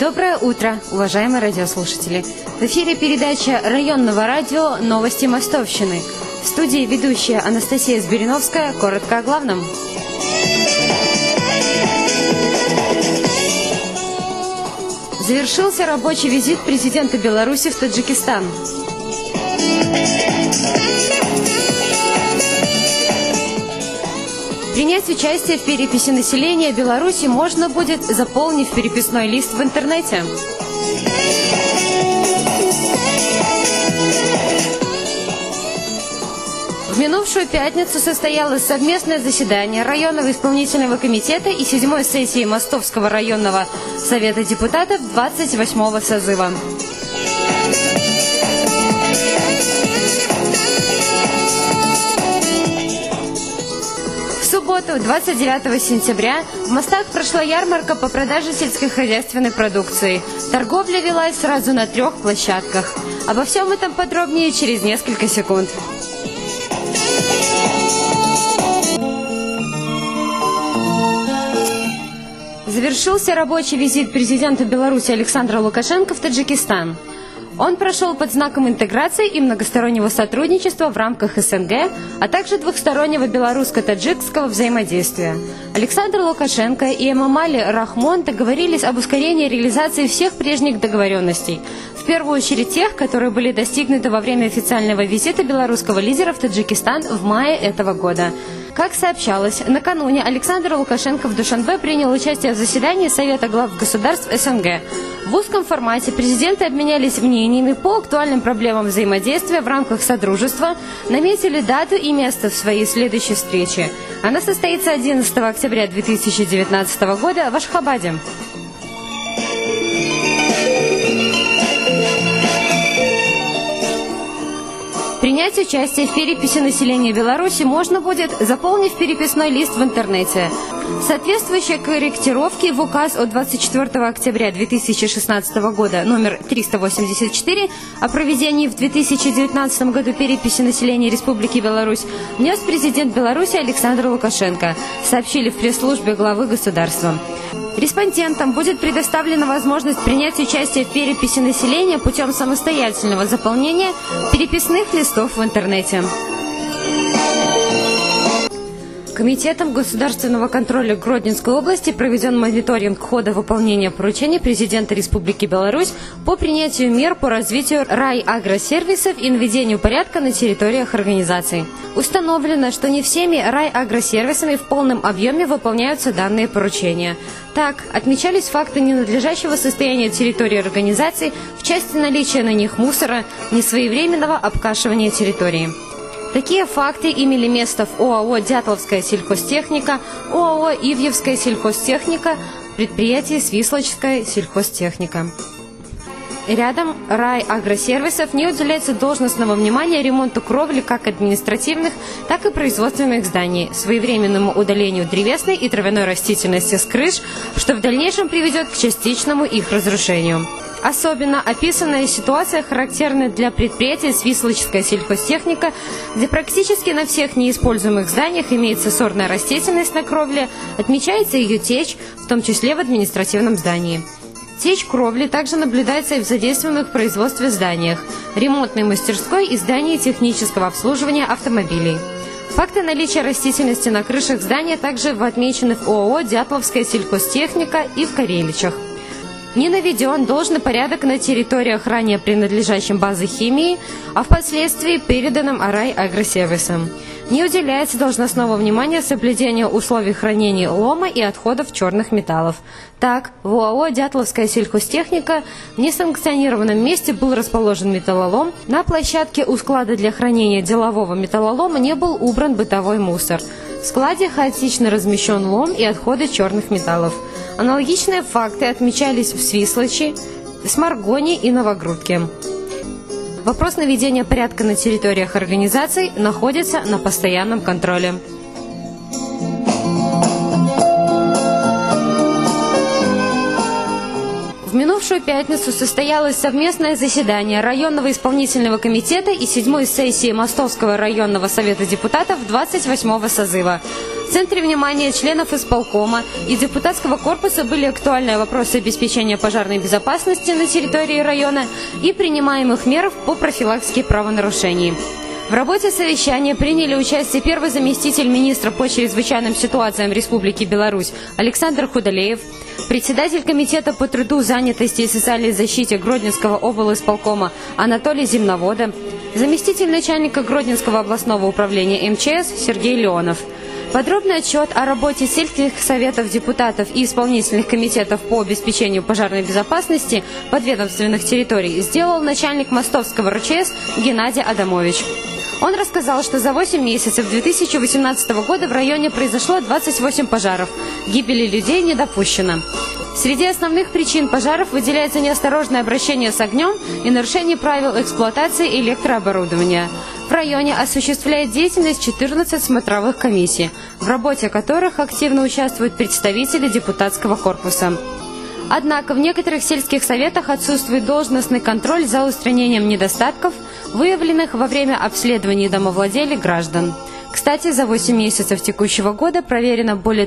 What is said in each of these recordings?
Доброе утро, уважаемые радиослушатели! В эфире передача районного радио «Новости Мостовщины». В студии ведущая Анастасия Сбериновская. Коротко о главном. Завершился рабочий визит президента Беларуси в Таджикистан. Принять участие в переписи населения Беларуси можно будет, заполнив переписной лист в интернете. В минувшую пятницу состоялось совместное заседание районного исполнительного комитета и 7-й сессии Мостовского районного совета депутатов 28-го созыва. В субботу, 29 сентября, в Мостах прошла ярмарка по продаже сельскохозяйственной продукции. Торговля велась сразу на 3 площадках. Обо всем этом подробнее через несколько секунд. Завершился рабочий визит президента Беларуси Александра Лукашенко в Таджикистан. Он прошел под знаком интеграции и многостороннего сотрудничества в рамках СНГ, а также двухстороннего белорусско-таджикского взаимодействия. Александр Лукашенко и Эмомали Рахмон договорились об ускорении реализации всех прежних договоренностей, в первую очередь тех, которые были достигнуты во время официального визита белорусского лидера в Таджикистан в мае этого года. Как сообщалось, накануне Александр Лукашенко в Душанбе принял участие в заседании Совета глав государств СНГ. В узком формате президенты обменялись мнениями по актуальным проблемам взаимодействия в рамках Содружества, наметили дату и место в своей следующей встрече. Она состоится 11 октября 2019 года в Ашхабаде. Принять участие в переписи населения Беларуси можно будет, заполнив переписной лист в интернете. Соответствующие корректировки в указ от 24 октября 2016 года номер 384 о проведении в 2019 году переписи населения Республики Беларусь внес президент Беларуси Александр Лукашенко, сообщили в пресс-службе главы государства. Респондентам будет предоставлена возможность принять участие в переписи населения путем самостоятельного заполнения переписных листов в интернете. Комитетом государственного контроля Гродненской области проведен мониторинг хода выполнения поручений президента Республики Беларусь по принятию мер по развитию райагросервисов и наведению порядка на территориях организаций. Установлено, что не всеми райагросервисами в полном объеме выполняются данные поручения. Так, отмечались факты ненадлежащего состояния территории организаций в части наличия на них мусора, несвоевременного обкашивания территории. Такие факты имели место в ОАО «Дятловская сельхозтехника», ОАО «Ивьевская сельхозтехника», предприятии «Свислочская сельхозтехника». Рядом райагросервисов не уделяется должностного внимания ремонту кровли как административных, так и производственных зданий, своевременному удалению древесной и травяной растительности с крыш, что в дальнейшем приведет к частичному их разрушению. Особенно описанная ситуация характерна для предприятия «Свислочская сельхозтехника», где практически на всех неиспользуемых зданиях имеется сорная растительность на кровле, отмечается ее течь, в том числе в административном здании. Течь кровли также наблюдается и в задействованных в производстве зданиях, ремонтной мастерской и здании технического обслуживания автомобилей. Факты наличия растительности на крышах здания также отмечены в ОАО «Дятловская сельхозтехника» и в Кареличах. Не наведен должный порядок на территориях, ранее принадлежащим базе химии, а впоследствии переданным райагросервисам. Не уделяется должностного внимания соблюдению условий хранения лома и отходов черных металлов. Так, в ОАО «Дятловская сельхозтехника» в несанкционированном месте был расположен металлолом. На площадке у склада для хранения делового металлолома не был убран бытовой мусор. В складе хаотично размещен лом и отходы черных металлов. Аналогичные факты отмечались в Свислочи, Сморгоне и Новогрудке. Вопрос наведения порядка на территориях организаций находится на постоянном контроле. В минувшую пятницу состоялось совместное заседание районного исполнительного комитета и 7-й сессии Мостовского районного совета депутатов 28-го созыва. В центре внимания членов исполкома и депутатского корпуса были актуальные вопросы обеспечения пожарной безопасности на территории района и принимаемых мер по профилактике правонарушений. В работе совещания приняли участие первый заместитель министра по чрезвычайным ситуациям Республики Беларусь Александр Худолеев, председатель комитета по труду, занятости и социальной защите Гродненского облисполкома Анатолий Земновода, заместитель начальника Гродненского областного управления МЧС Сергей Леонов. Подробный отчет о работе сельских советов депутатов и исполнительных комитетов по обеспечению пожарной безопасности подведомственных территорий сделал начальник Мостовского РЧС Геннадий Адамович. Он рассказал, что за 8 месяцев 2018 года в районе произошло 28 пожаров. Гибели людей не допущено. Среди основных причин пожаров выделяется неосторожное обращение с огнем и нарушение правил эксплуатации электрооборудования. В районе осуществляет деятельность 14 смотровых комиссий, в работе которых активно участвуют представители депутатского корпуса. Однако в некоторых сельских советах отсутствует должностный контроль за устранением недостатков, выявленных во время обследований домовладелий граждан. Кстати, за 8 месяцев текущего года проверено более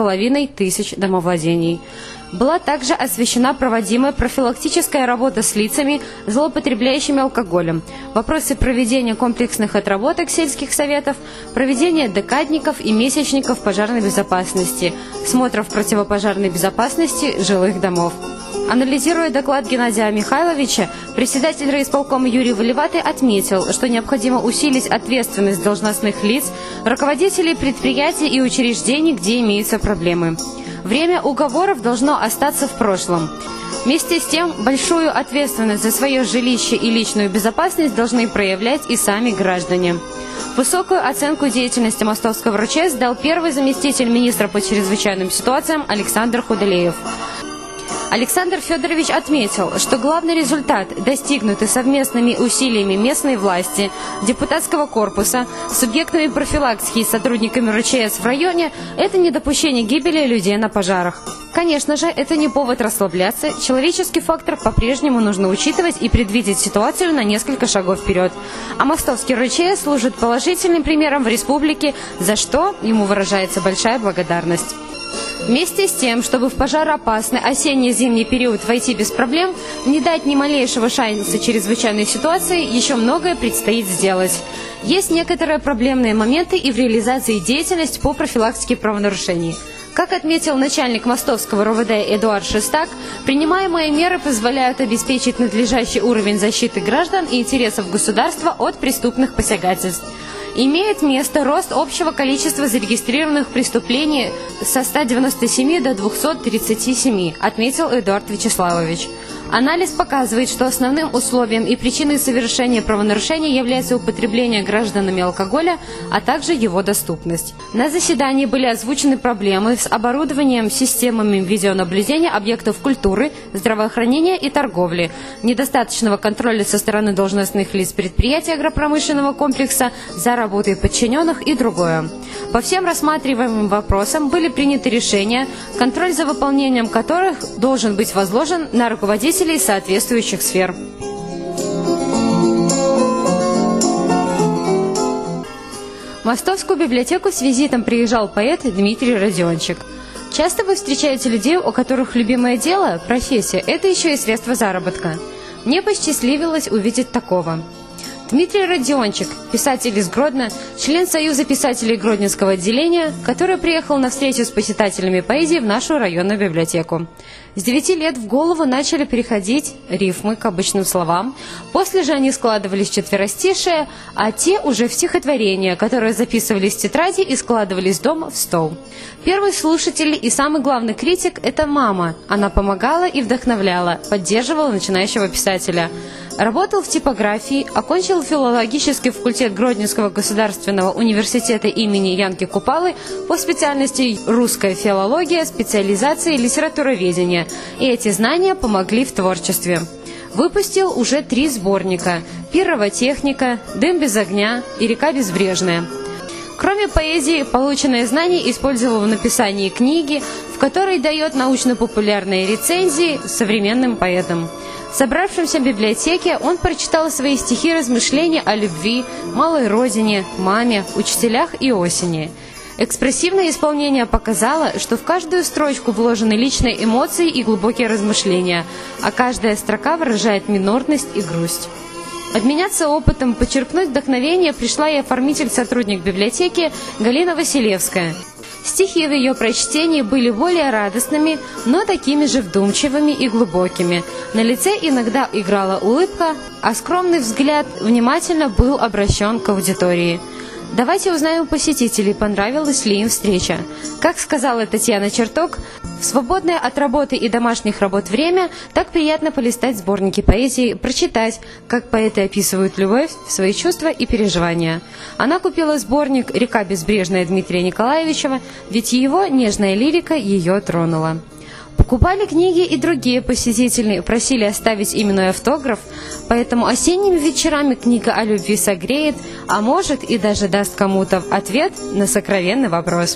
3500 домовладений. Была также освещена проводимая профилактическая работа с лицами, злоупотребляющими алкоголем, вопросы проведения комплексных отработок сельских советов, проведения декадников и месячников пожарной безопасности, смотров противопожарной безопасности жилых домов. Анализируя доклад Геннадия Михайловича, председатель райисполкома Юрий Валиватый отметил, что необходимо усилить ответственность должностных лиц, руководителей предприятий и учреждений, где имеются проблемы. Время уговоров должно остаться в прошлом. Вместе с тем, большую ответственность за свое жилище и личную безопасность должны проявлять и сами граждане. Высокую оценку деятельности Мостовского РЧС дал первый заместитель министра по чрезвычайным ситуациям Александр Худолеев. Александр Федорович отметил, что главный результат, достигнутый совместными усилиями местной власти, депутатского корпуса, субъектами профилактики и сотрудниками РЧС в районе, это недопущение гибели людей на пожарах. Конечно же, это не повод расслабляться, человеческий фактор по-прежнему нужно учитывать и предвидеть ситуацию на несколько шагов вперед. А Мостовский РЧС служит положительным примером в республике, за что ему выражается большая благодарность. Вместе с тем, чтобы в пожароопасный осенне-зимний период войти без проблем, не дать ни малейшего шанса чрезвычайной ситуации, еще многое предстоит сделать. Есть некоторые проблемные моменты и в реализации деятельности по профилактике правонарушений. Как отметил начальник Мостовского РОВД Эдуард Шестак, принимаемые меры позволяют обеспечить надлежащий уровень защиты граждан и интересов государства от преступных посягательств. Имеет место рост общего количества зарегистрированных преступлений со 197 до 237, отметил Эдуард Вячеславович. Анализ показывает, что основным условием и причиной совершения правонарушения является употребление гражданами алкоголя, а также его доступность. На заседании были озвучены проблемы с оборудованием системами видеонаблюдения объектов культуры, здравоохранения и торговли, недостаточного контроля со стороны должностных лиц предприятий агропромышленного комплекса за работой подчиненных и другое. По всем рассматриваемым вопросам были приняты решения, контроль за выполнением которых должен быть возложен на руководителей соответствующих сфер. В Мостовскую библиотеку с визитом приезжал поэт Дмитрий Родиончик. Часто вы встречаете людей, у которых любимое дело, профессия – это еще и средство заработка. Мне посчастливилось увидеть такого. Дмитрий Родиончик, писатель из Гродно, член Союза писателей Гродненского отделения, который приехал на встречу с почитателями поэзии в нашу районную библиотеку. С 9 лет в голову начали переходить рифмы к обычным словам, после же они складывались в четверостишие, а те уже в стихотворения, которые записывались в тетради и складывались дома в стол. Первый слушатель и самый главный критик – это мама. Она помогала и вдохновляла, поддерживала начинающего писателя. Работал в типографии, окончил филологический факультет Гродненского государственного университета имени Янки Купалы по специальности русская филология, специализации литературоведения. И эти знания помогли в творчестве. Выпустил уже 3 сборника «Пиротехника», «Дым без огня» и «Река безбрежная». Кроме поэзии, полученные знания использовал в написании книги, в которой дает научно-популярные рецензии современным поэтам. В собравшемся библиотеке он прочитал свои стихи размышления о любви, малой родине, маме, учителях и осени. Экспрессивное исполнение показало, что в каждую строчку вложены личные эмоции и глубокие размышления, а каждая строка выражает минорность и грусть. Обменяться опытом, подчеркнуть вдохновение пришла и оформитель-сотрудник библиотеки Галина Василевская. Стихи в ее прочтении были более радостными, но такими же вдумчивыми и глубокими. На лице иногда играла улыбка, а скромный взгляд внимательно был обращен к аудитории. Давайте узнаем у посетителей, понравилась ли им встреча. Как сказала Татьяна Черток, в свободное от работы и домашних работ время так приятно полистать сборники поэзии, прочитать, как поэты описывают любовь, свои чувства и переживания. Она купила сборник «Река безбрежная» Дмитрия Николаевича, ведь его нежная лирика ее тронула. Покупали книги и другие посетители, просили оставить именной автограф, поэтому осенними вечерами книга о любви согреет, а может и даже даст кому-то ответ на сокровенный вопрос.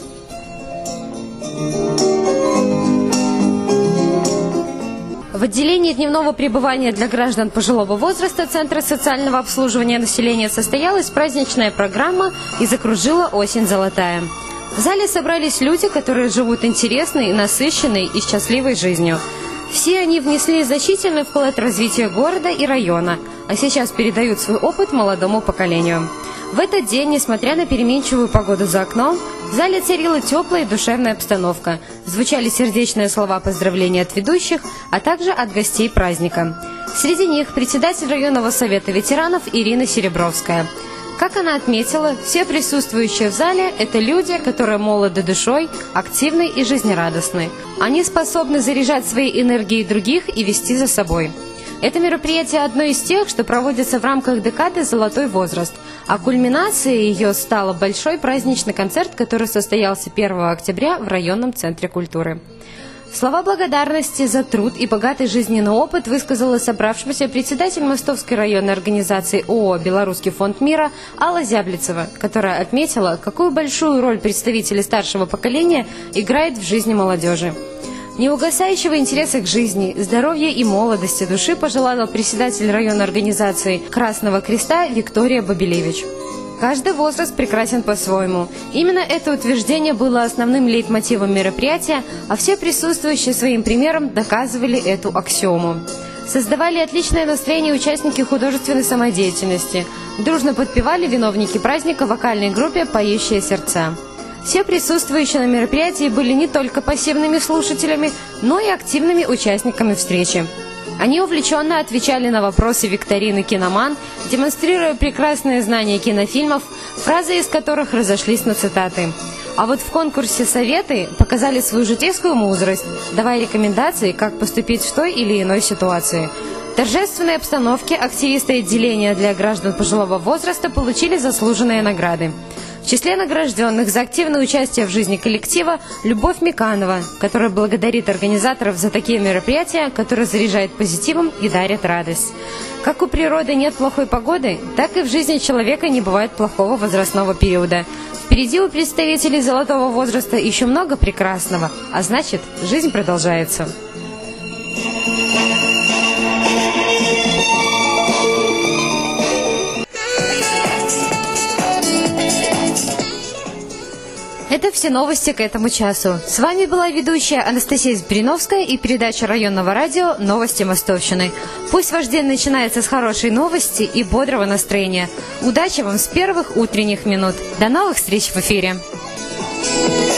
В отделении дневного пребывания для граждан пожилого возраста Центра социального обслуживания населения состоялась праздничная программа и закружила осень золотая. В зале собрались люди, которые живут интересной, насыщенной и счастливой жизнью. Все они внесли значительный вклад в развитие города и района, а сейчас передают свой опыт молодому поколению. В этот день, несмотря на переменчивую погоду за окном, в зале царила теплая и душевная обстановка. Звучали сердечные слова поздравления от ведущих, а также от гостей праздника. Среди них председатель районного совета ветеранов Ирина Серебровская. Как она отметила, все присутствующие в зале – это люди, которые молоды душой, активны и жизнерадостны. Они способны заряжать своей энергией других и вести за собой. Это мероприятие одно из тех, что проводится в рамках декады «Золотой возраст», а кульминацией ее стал большой праздничный концерт, который состоялся 1 октября в районном центре культуры. Слова благодарности за труд и богатый жизненный опыт высказала собравшимся председатель Мостовской районной организации ООО «Белорусский фонд мира» Алла Зяблицева, которая отметила, какую большую роль представители старшего поколения играют в жизни молодежи. Неугасающего интереса к жизни, здоровья и молодости души пожелала председатель районной организации Красного Креста Виктория Бабилевич. Каждый возраст прекрасен по-своему. Именно это утверждение было основным лейтмотивом мероприятия, а все присутствующие своим примером доказывали эту аксиому. Создавали отличное настроение участники художественной самодеятельности. Дружно подпевали виновники праздника в вокальной группе «Поющие сердца». Все присутствующие на мероприятии были не только пассивными слушателями, но и активными участниками встречи. Они увлеченно отвечали на вопросы викторины «Киноман», демонстрируя прекрасные знания кинофильмов, фразы из которых разошлись на цитаты. А вот в конкурсе «Советы» показали свою житейскую мудрость, давая рекомендации, как поступить в той или иной ситуации. В торжественной обстановке активисты отделения для граждан пожилого возраста получили заслуженные награды. В числе награжденных за активное участие в жизни коллектива Любовь Миканова, которая благодарит организаторов за такие мероприятия, которые заряжают позитивом и дарят радость. Как у природы нет плохой погоды, так и в жизни человека не бывает плохого возрастного периода. Впереди у представителей золотого возраста еще много прекрасного, а значит, жизнь продолжается. Это все новости к этому часу. С вами была ведущая Анастасия Збриновская и передача районного радио «Новости Мостовщины». Пусть ваш день начинается с хорошей новости и бодрого настроения. Удачи вам с первых утренних минут. До новых встреч в эфире.